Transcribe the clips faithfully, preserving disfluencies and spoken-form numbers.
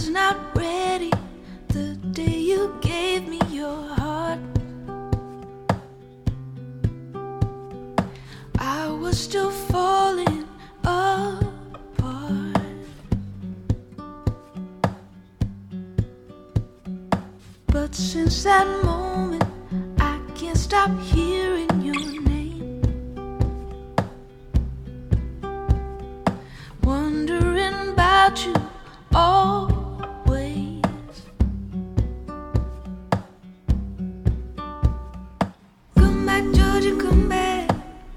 was not ready the day you gave me your heart. I was still falling apart, but since that moment I can't stop hearing your name, wondering about you always. Come back, Georgia, come back.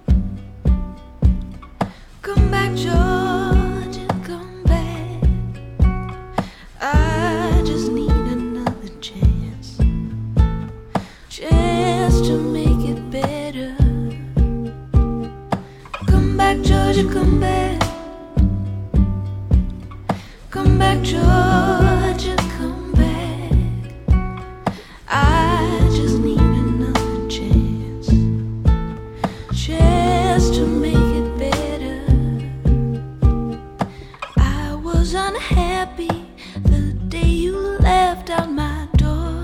Come back, Georgia, come back. I just need another chance, chance to make it better. Come back, Georgia, come back. Come back, Georgia, come back. I just need another chance, chance to make it better. I was unhappy the day you left out my door.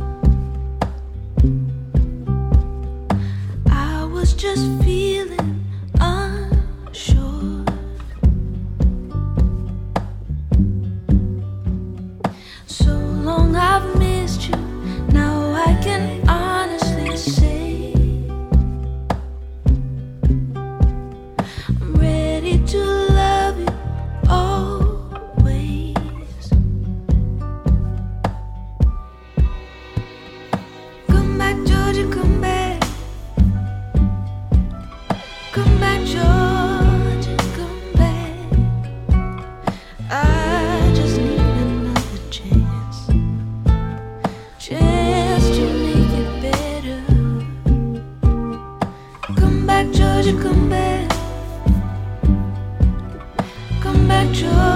I was just feeling unsure. So long I've missed you, now I can honestly say I'm ready to love you always. Come back, Georgia, come back. Come back, Georgia, come back. I just need another chance, chance to make it better. Come back, Georgia, come back. Come back, Georgia.